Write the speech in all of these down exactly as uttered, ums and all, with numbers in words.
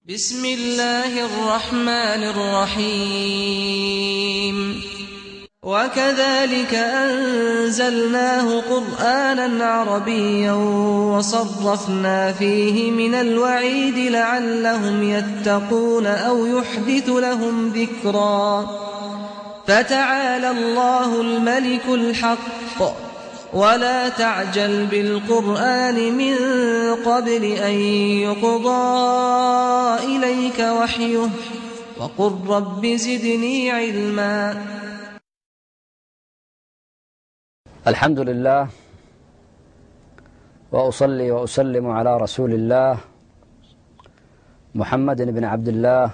بسم الله الرحمن الرحيم وكذلك أنزلناه قرآنا عربيا وصرفنا فيه من الوعيد لعلهم يتقون أو يحدث لهم ذكرا فتعالى الله الملك الحق ولا تعجل بالقرآن من قبل أن يقضى إليك وحيه وقل رب زدني علما. الحمد لله وأصلي وأسلم على رسول الله محمد بن عبد الله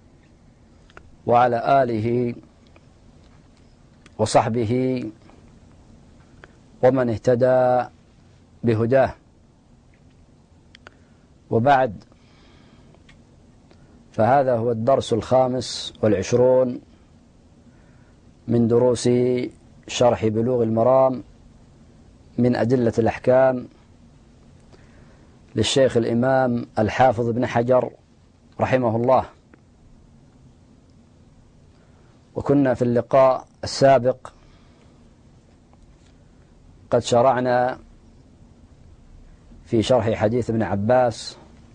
وعلى آله وصحبه ومن اهتدى بهداه، وبعد، فهذا هو الدرس الخامس والعشرون من دروس شرح بلوغ المرام من أدلة الأحكام للشيخ الإمام الحافظ بن حجر رحمه الله. وكنا في اللقاء السابق قد شرعنا في شرح حديث ابن عباس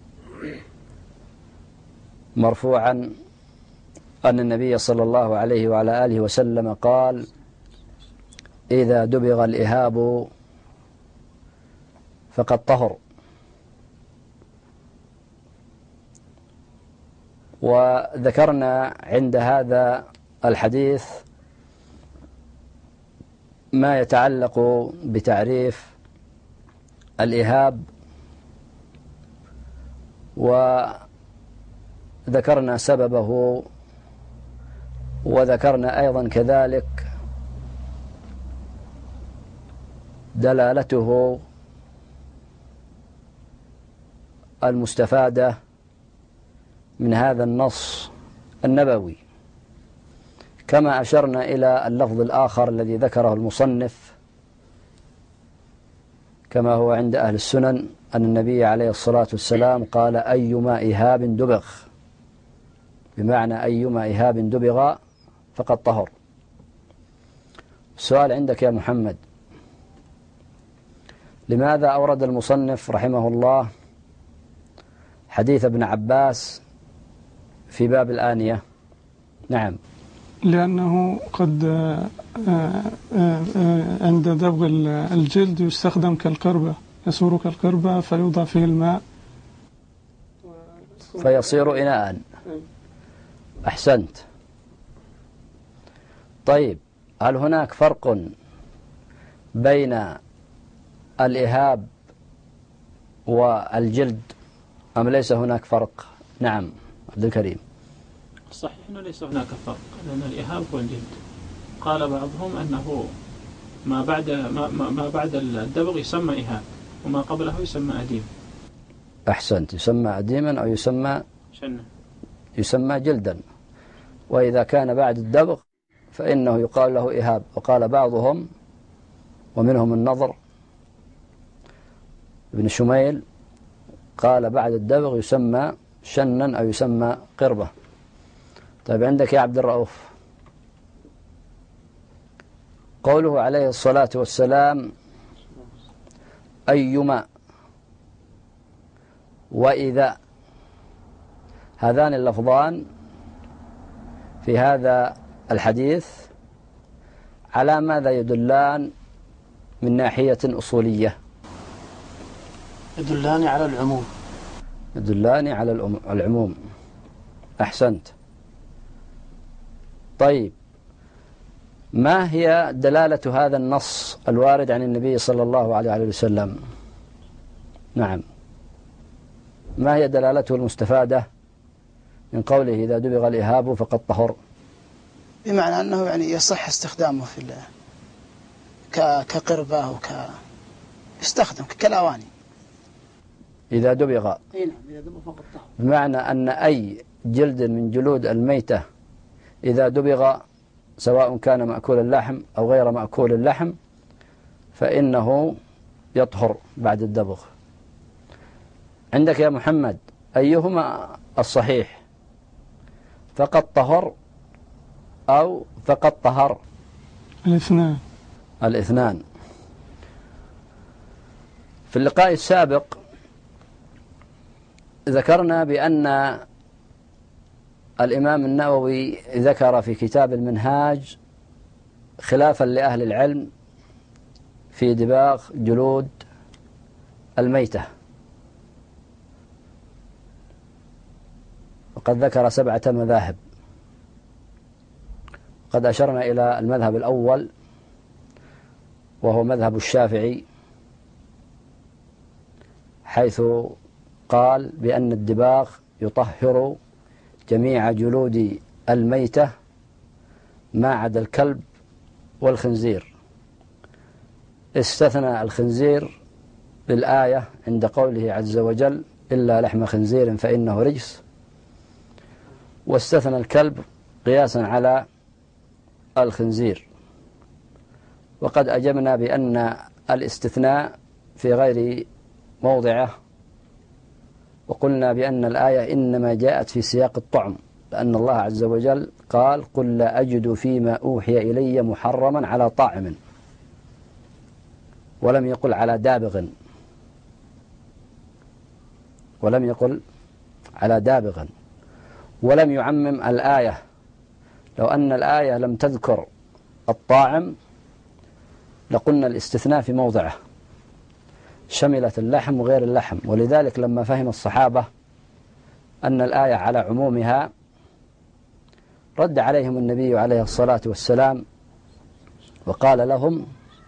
مرفوعا أن النبي صلى الله عليه وعلى آله وسلم قال: إذا دبغ الإهاب فقد طهر. وذكرنا عند هذا الحديث ما يتعلق بتعريف الإهاب، وذكرنا سببه، وذكرنا أيضا كذلك دلالته المستفادة من هذا النص النبوي، كما أشرنا إلى اللفظ الآخر الذي ذكره المصنف كما هو عند أهل السنن أن النبي عليه الصلاة والسلام قال: أيما إهاب دبغ، بمعنى أيما إهاب دبغ فقد طهر. السؤال عندك يا محمد: لماذا أورد المصنف رحمه الله حديث ابن عباس في باب الآنية؟ نعم. لأنه قد عند دبغ الجلد يستخدم كالقربة، يصور كالقربة فيوضع فيه الماء فيصير إناء. أحسنت. طيب، هل هناك فرق بين الإهاب والجلد أم ليس هناك فرق؟ نعم عبد الكريم. صحيح أنه ليس هناك فرق، لأن الإهاب هو الجلد. قال بعضهم أنه ما بعد ما, ما بعد الدبغ يسمى إهاب، وما قبله يسمى أديم. أحسنت، يسمى أديما أو يسمى شنة، يسمى جلدا. وإذا كان بعد الدبغ فإنه يقال له إهاب. وقال بعضهم ومنهم النضر ابن شميل قال بعد الدبغ يسمى شنا أو يسمى قربة. طيب، عندك يا عبد الرؤوف قوله عليه الصلاة والسلام أيما وإذا، هذان اللفظان في هذا الحديث على ماذا يدلان من ناحية أصولية؟ يدلان على العموم. يدلان على العموم. أحسنت. طيب، ما هي دلالة هذا النص الوارد عن النبي صلى الله عليه وسلم؟ نعم، ما هي دلالته المستفادة من قوله إذا دبغ الإهاب فقد طهر؟ بمعنى أنه يعني يصح استخدامه في كقربة وك يستخدم كالأواني. إذا دبغ، بمعنى أن أي جلد من جلود الميتة إذا دبغ سواء كان مأكول اللحم أو غير مأكول اللحم فإنه يطهر بعد الدبغ. عندك يا محمد أيهما الصحيح؟ فقد طهر أو فقد طهر؟ الاثنان. الاثنان. في اللقاء السابق ذكرنا بأن الإمام النووي ذكر في كتاب المنهاج خلافا لأهل العلم في دباغ جلود الميتة، وقد ذكر سبعة مذاهب. قد أشرنا إلى المذهب الأول وهو مذهب الشافعي، حيث قال بأن الدباغ يطهر جميع جلود الميتة ما عدا الكلب والخنزير، استثنى الخنزير بالآية عند قوله عز وجل إلا لحم خنزير فإنه رجس، واستثنى الكلب قياسا على الخنزير. وقد أجبنا بأن الاستثناء في غير موضعه، وقلنا بأن الآية إنما جاءت في سياق الطعم، لأن الله عز وجل قال قل لا أجد فيما أوحي إلي محرما على طاعم، ولم يقل على دابغ، ولم يقل على دابغ، ولم يعمم الآية. لو أن الآية لم تذكر الطاعم لقلنا الاستثناء في موضعه، شملت اللحم وغير اللحم. ولذلك لما فهم الصحابة أن الآية على عمومها رد عليهم النبي عليه الصلاة والسلام وقال لهم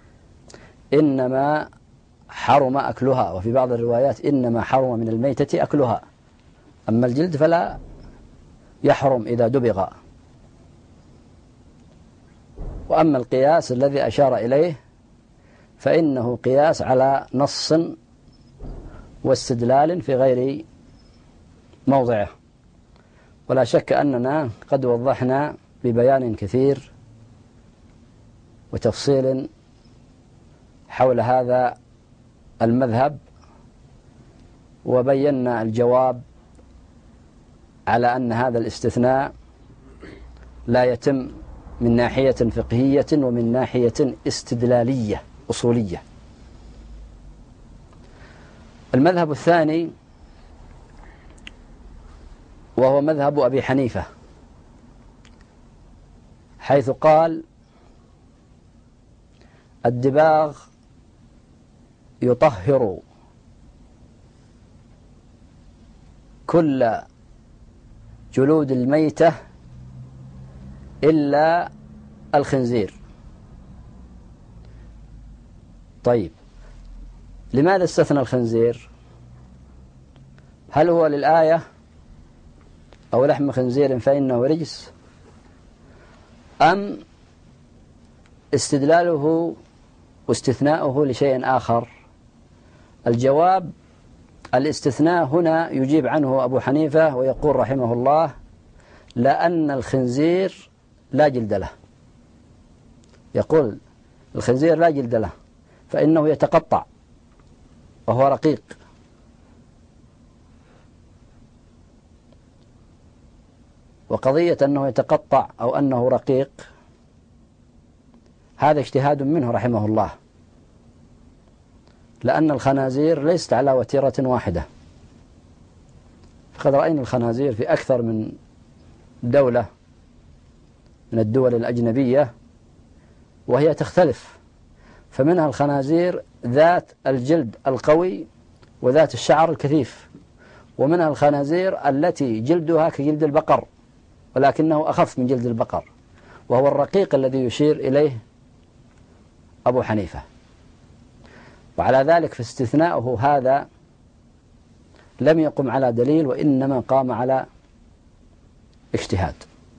إنما حرم أكلها، وفي بعض الروايات إنما حرم من الميتة أكلها، أما الجلد فلا يحرم إذا دبغ. وأما القياس الذي أشار إليه فإنه قياس على نص واستدلال في غير موضعه. ولا شك أننا قد وضحنا ببيان كثير وتفصيل حول هذا المذهب، وبينا الجواب على أن هذا الاستثناء لا يتم من ناحية فقهية ومن ناحية استدلالية أصولية. المذهب الثاني وهو مذهب أبي حنيفة، حيث قال الدباغ يطهر كل جلود الميتة إلا الخنزير. طيب، لماذا استثنى الخنزير؟ هل هو للآية أو لحم خنزير فإنه رجس، أم استدلاله واستثناؤه لشيء آخر؟ الجواب الاستثناء هنا يجيب عنه أبو حنيفة ويقول رحمه الله لأن الخنزير لا جلد له. يقول الخنزير لا جلد له فإنه يتقطع وهو رقيق، وقضية أنه يتقطع أو أنه رقيق هذا اجتهاد منه رحمه الله، لأن الخنازير ليست على وتيرة واحدة. فقد رأينا الخنازير في أكثر من دولة من الدول الأجنبية وهي تختلف، فمنها الخنازير ذات الجلد القوي وذات الشعر الكثيف، ومنها الخنازير التي جلدها كجلد البقر ولكنه أخف من جلد البقر، وهو الرقيق الذي يشير إليه أبو حنيفة. وعلى ذلك فاستثناؤه هذا لم يقم على دليل، وإنما قام على اجتهاد.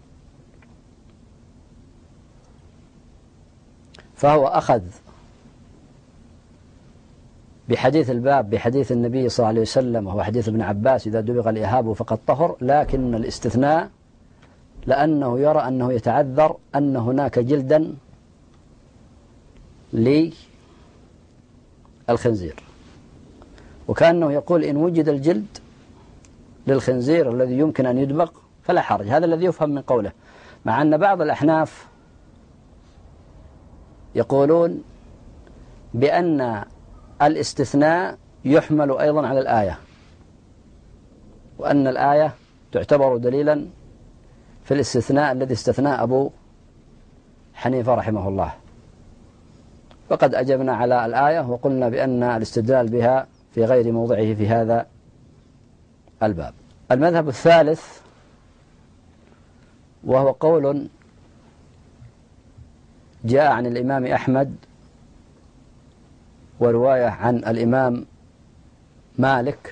فهو أخذ بحديث الباب بحديث النبي صلى الله عليه وسلم وهو حديث ابن عباس إذا دبغ الإهاب فقد طهر، لكن الاستثناء لأنه يرى أنه يتعذر أن هناك جلدا للخنزير، وكأنه يقول إن وجد الجلد للخنزير الذي يمكن أن يدبغ فلا حرج. هذا الذي يفهم من قوله، مع أن بعض الأحناف يقولون بأن الاستثناء يحمل أيضا على الآية، وأن الآية تعتبر دليلا في الاستثناء الذي استثناء أبو حنيفة رحمه الله. وقد أجبنا على الآية وقلنا بأن الاستدلال بها في غير موضعه في هذا الباب. المذهب الثالث وهو قول جاء عن الإمام أحمد ورواية عن الإمام مالك،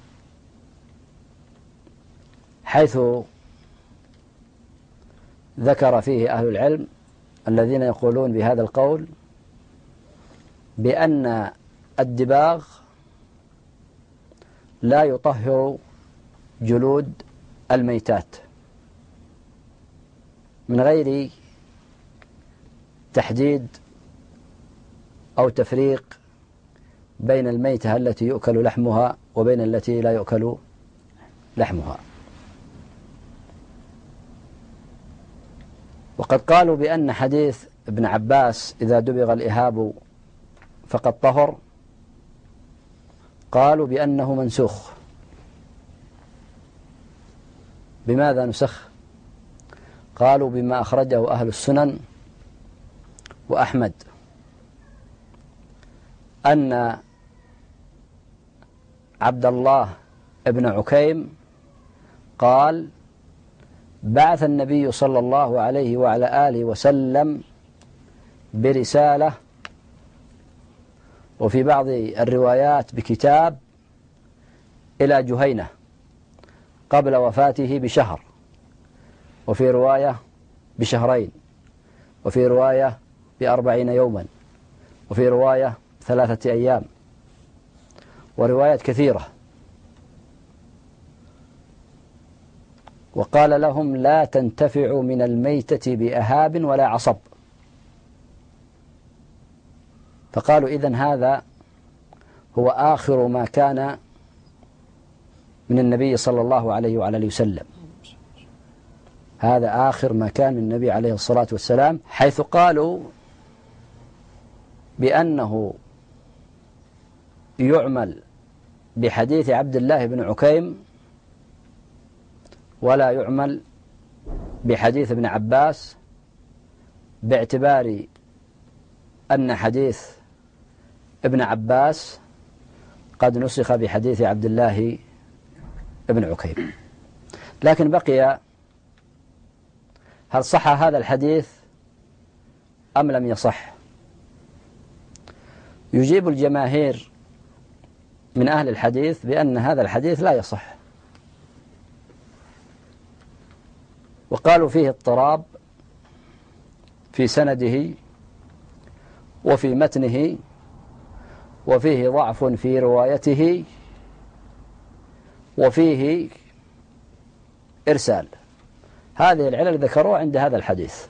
حيث ذكر فيه أهل العلم الذين يقولون بهذا القول بأن الدباغ لا يطهر جلود الميتات من غير تحديد أو تفريق بين الميتة التي يؤكل لحمها وبين التي لا يؤكل لحمها. وقد قالوا بأن حديث ابن عباس إذا دبغ الإهاب فقد طهر، قالوا بأنه منسوخ. بماذا نسخ؟ قالوا بما أخرجه أهل السنن وأحمد أن عبد الله ابن عكيم قال: بعث النبي صلى الله عليه وعلى آله وسلم برسالة، وفي بعض الروايات بكتاب، إلى جهينة قبل وفاته بشهر، وفي رواية بشهرين، وفي رواية بأربعين يوما، وفي رواية ثلاثة أيام، وروايات كثيرة. وقال لهم: لا تنتفعوا من الميتة بأهاب ولا عصب. فقالوا: إذن هذا هو آخر ما كان من النبي صلى الله عليه وعلى آله وسلم، هذا آخر ما كان من النبي عليه الصلاة والسلام، حيث قالوا بأنه يعمل بحديث عبد الله بن عكيم ولا يعمل بحديث ابن عباس، باعتبار أن حديث ابن عباس قد نسخ بحديث عبد الله بن عكيم. لكن بقي هل صح هذا الحديث أم لم يصح؟ يجيب الجماهير من أهل الحديث بأن هذا الحديث لا يصح، وقالوا فيه اضطراب في سنده وفي متنه، وفيه ضعف في روايته، وفيه إرسال. هذه العلل ذكروها عند هذا الحديث.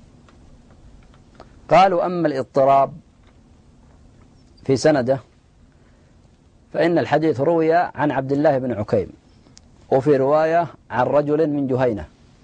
قالوا: أما الاضطراب في سنده فإن الحديث روي عن عبد الله بن عكيم، وفي رواية عن رجل من جهينة،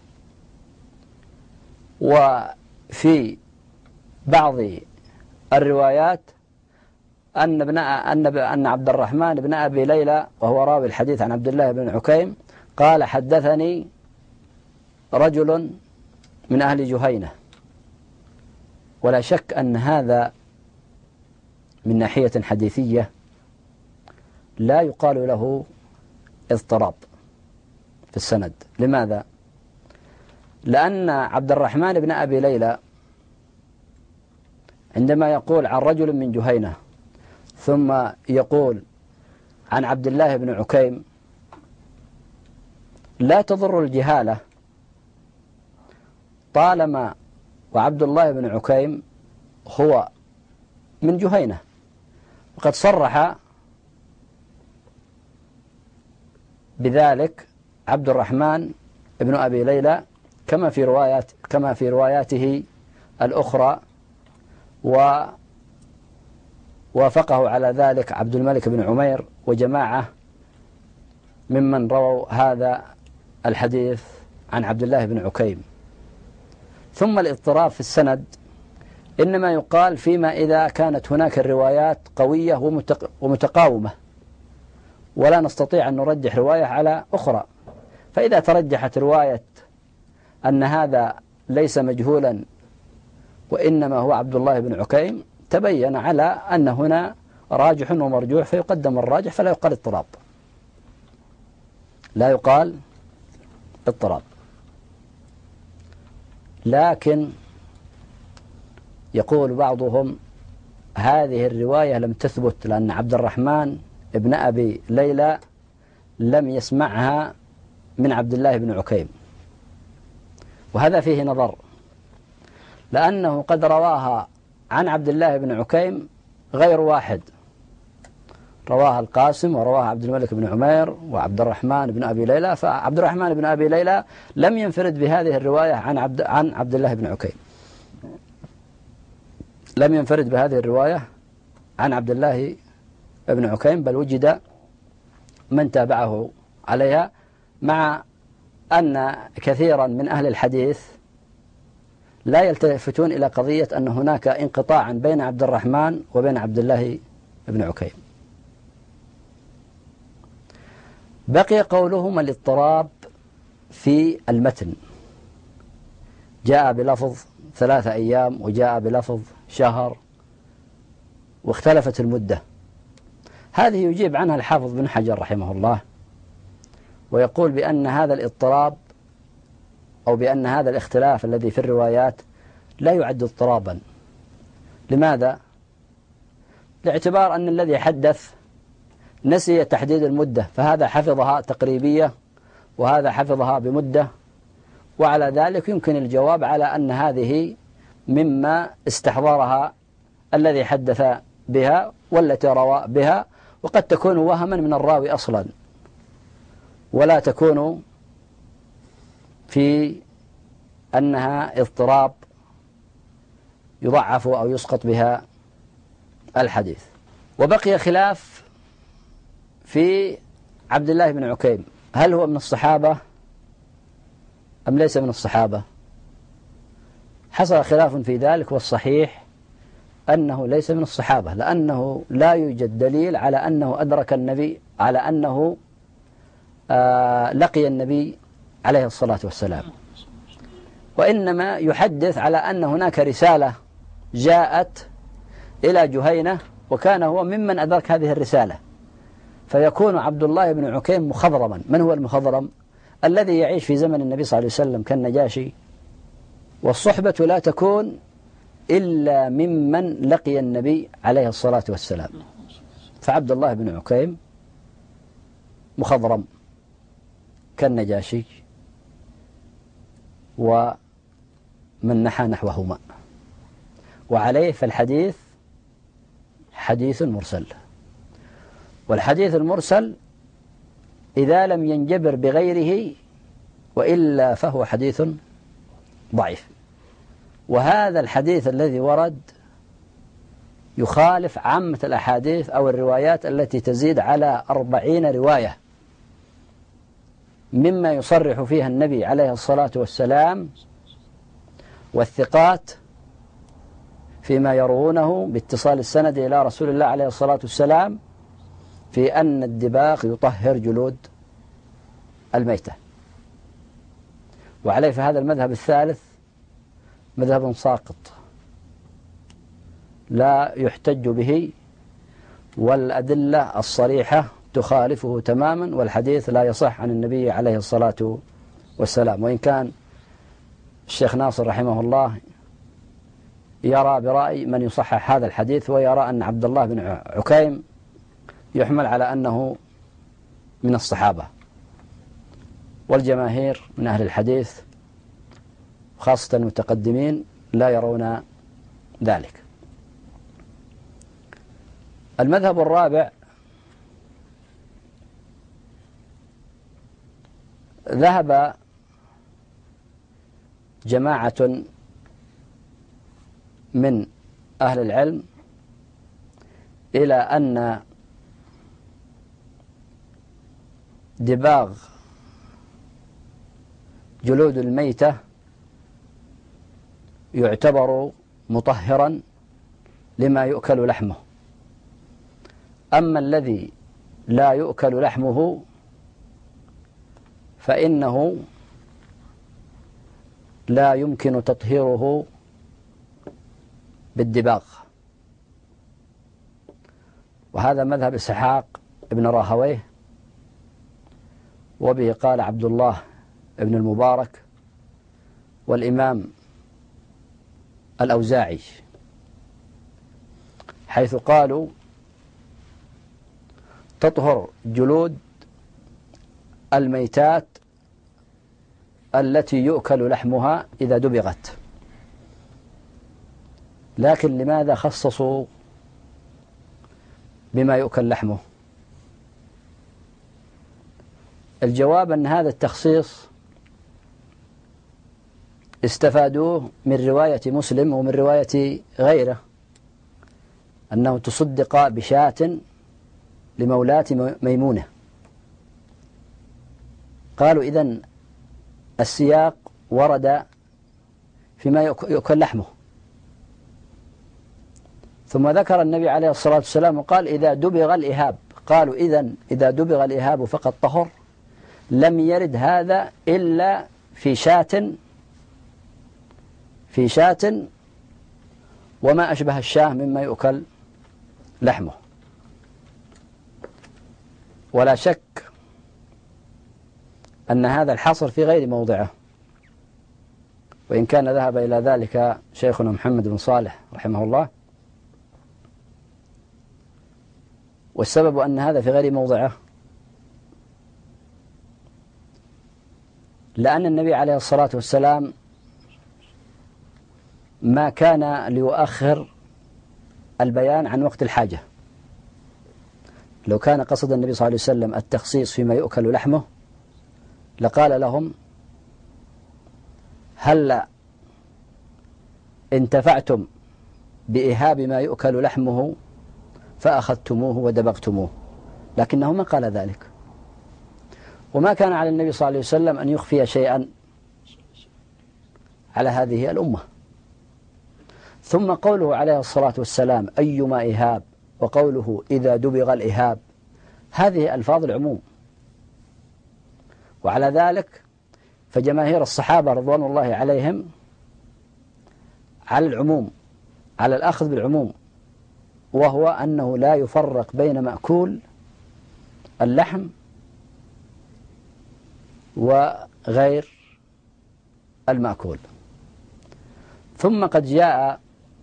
وفي بعض الروايات أن ابن أن أن عبد الرحمن بن أبي ليلى وهو راوي الحديث عن عبد الله بن عكيم قال: حدثني رجل من أهل جهينة. ولا شك أن هذا من ناحية حديثية لا يقال له اضطراب في السند. لماذا؟ لأن عبد الرحمن بن أبي ليلى عندما يقول عن رجل من جهينة ثم يقول عن عبد الله بن عكيم لا تضر الجهالة، طالما وعبد الله بن عكيم هو من جهينة. وقد صرح بذلك عبد الرحمن بن أبي ليلى كما في روايات كما في رواياته الأخرى، ووافقه على ذلك عبد الملك بن عمير وجماعة ممن رووا هذا الحديث عن عبد الله بن عكيم. ثم الاضطراب في السند إنما يقال فيما إذا كانت هناك الروايات قوية ومتقاومة ولا نستطيع أن نرجح رواية على أخرى. فإذا ترجحت رواية أن هذا ليس مجهولا وإنما هو عبد الله بن عكيم تبين على أن هنا راجح ومرجوح فيقدم الراجح فلا يقال اضطراب، لا يقال اضطراب. لكن يقول بعضهم هذه الرواية لم تثبت لأن عبد الرحمن ابن أبي ليلى لم يسمعها من عبد الله بن عكيم، وهذا فيه نظر، لأنه قد رواها عن عبد الله بن عكيم غير واحد، رواها القاسم ورواها عبد الملك بن عمير وعبد الرحمن بن أبي ليلى. فعبد الرحمن بن أبي ليلى لم ينفرد بهذه الرواية عن عبد عن عبد الله بن عكيم، لم ينفرد بهذه الرواية عن عبد الله بن عكيم، بل وجد من تابعه عليها، مع أن كثيرا من أهل الحديث لا يلتفتون إلى قضية أن هناك انقطاعا بين عبد الرحمن وبين عبد الله بن عكيم. بقي قولهم الاضطراب في المتن، جاء بلفظ ثلاثة أيام وجاء بلفظ شهر واختلفت المدة. هذه يجيب عنها الحافظ بن حجر رحمه الله ويقول بأن هذا الاضطراب أو بأن هذا الاختلاف الذي في الروايات لا يعد اضطرابا. لماذا؟ لاعتبار أن الذي حدث نسي تحديد المدة، فهذا حفظها تقريبية وهذا حفظها بمدة، وعلى ذلك يمكن الجواب على أن هذه مما استحضرها الذي حدث بها والتي روى بها، وقد تكون وهما من الراوي أصلا ولا تكون في أنها اضطراب يضعف أو يسقط بها الحديث. وبقي خلاف في عبد الله بن عكيم، هل هو من الصحابة أم ليس من الصحابة؟ حصل خلاف في ذلك، والصحيح أنه ليس من الصحابة، لأنه لا يوجد دليل على أنه أدرك النبي، على أنه آه لقي النبي عليه الصلاة والسلام، وإنما يحدث على أن هناك رسالة جاءت إلى جهينة وكان هو ممن أدرك هذه الرسالة، فيكون عبد الله بن عكيم مخضرما. من هو المخضرم؟ الذي يعيش في زمن النبي صلى الله عليه وسلم كالنجاشي، والصحبة لا تكون إلا ممن لقي النبي عليه الصلاة والسلام، فعبد الله بن عكيم مخضرم كالنجاشي ومن نحى نحوهما، وعليه فالحديث حديث مرسل، والحديث المرسل إذا لم ينجبر بغيره وإلا فهو حديث ضعيف. وهذا الحديث الذي ورد يخالف عامة الأحاديث أو الروايات التي تزيد على أربعين رواية مما يصرح فيها النبي عليه الصلاة والسلام والثقات فيما يروونه باتصال السند إلى رسول الله عليه الصلاة والسلام في أن الدباغ يطهر جلود الميتة. وعليه فهذا المذهب الثالث مذهب ساقط لا يحتج به، والأدلة الصريحة تخالفه تماما، والحديث لا يصح عن النبي عليه الصلاة والسلام. وإن كان الشيخ ناصر رحمه الله يرى برأي من يصحح هذا الحديث، ويرى أن عبد الله بن عكيم يحمل على أنه من الصحابة، والجماهير من أهل الحديث خاصة المتقدمين لا يرون ذلك. المذهب الرابع ذهب جماعة من أهل العلم إلى أن دباغ جلود الميتة يعتبر مطهرا لما يؤكل لحمه، أما الذي لا يؤكل لحمه فإنه لا يمكن تطهيره بالدباغ. وهذا مذهب إسحاق ابن راهويه، وبه قال عبد الله ابن المبارك والإمام الأوزاعي، حيث قالوا تطهر جلود الميتات التي يؤكل لحمها إذا دبغت. لكن لماذا خصصوا بما يؤكل لحمه؟ الجواب أن هذا التخصيص استفادوه من رواية مسلم ومن رواية غيره، أنه تصدق بشاة لمولاة ميمونة. قالوا إذن السياق ورد فيما يؤكل لحمه. ثم ذكر النبي عليه الصلاة والسلام وقال إذا دبغ الإهاب. قالوا إذن إذا دبغ الإهاب فقد طهر. لم يرد هذا إلا في شاة في شاة وما أشبه الشاه مما يؤكل لحمه. ولا شك أن هذا الحصر في غير موضعه، وإن كان ذهب إلى ذلك شيخنا محمد بن صالح رحمه الله، والسبب أن هذا في غير موضعه لأن النبي عليه الصلاة والسلام ما كان ليؤخر البيان عن وقت الحاجة. لو كان قصد النبي صلى الله عليه وسلم التخصيص فيما يؤكل لحمه لقال لهم هل انتفعتم بإهاب ما يؤكل لحمه فأخذتموه ودبغتموه، لكنه ما قال ذلك. وما كان على النبي صلى الله عليه وسلم أن يخفي شيئا على هذه الأمة. ثم قوله عليه الصلاة والسلام أيما إهاب، وقوله إذا دبغ الإهاب، هذه ألفاظ العموم. وعلى ذلك فجماهير الصحابة رضوان الله عليهم على العموم، على الأخذ بالعموم، وهو أنه لا يفرق بين مأكول اللحم وغير المأكول. ثم قد جاء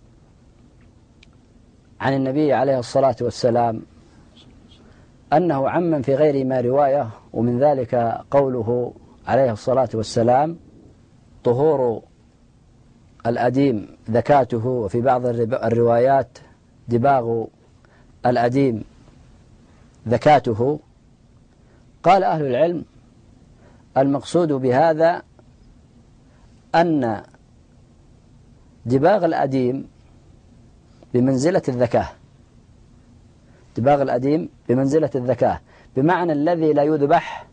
عن النبي عليه الصلاة والسلام أنه عمم في غير ما رواية، ومن ذلك قوله عليه الصلاة والسلام طهور الأديم ذكاته، وفي بعض الروايات دباغ الأديم ذكاته. قال أهل العلم المقصود بهذا أن دباغ الأديم بمنزلة الذكاة، دباغ الأديم بمنزلة الذكاة، بمعنى الذي لا يذبح،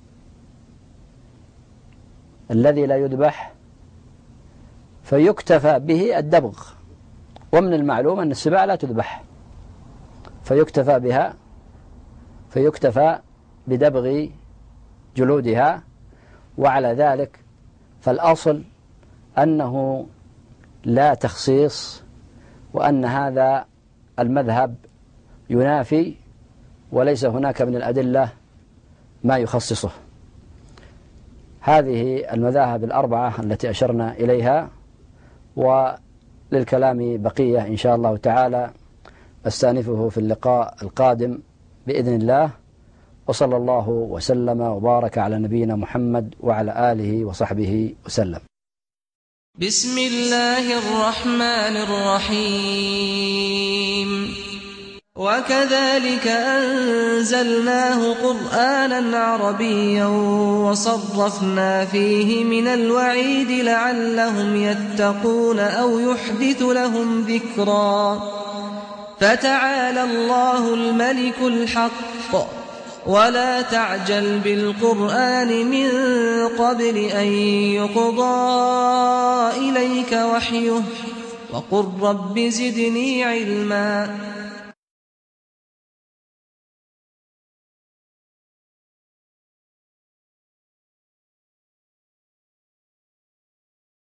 الذي لا يذبح فيكتفى به الدبغ. ومن المعلوم أن السباع لا تذبح فيكتفى بها، فيكتفى بدبغ جلودها. وعلى ذلك فالأصل أنه لا تخصيص، وأن هذا المذهب ينافي، وليس هناك من الأدلة ما يخصصه. هذه المذاهب الأربعة التي أشرنا إليها، وللكلام بقية إن شاء الله تعالى أستأنفه في اللقاء القادم بإذن الله. وصلى الله وسلم وبارك على نبينا محمد وعلى آله وصحبه وسلم. بسم الله الرحمن الرحيم. وكذلك أنزلناه قرآنا عربيا وصرفنا فيه من الوعيد لعلهم يتقون أو يحدث لهم ذكرا. فتعالى الله الملك الحق ولا تعجل بالقرآن من قبل أن يقضى إليك وحيه وقل رب زدني علما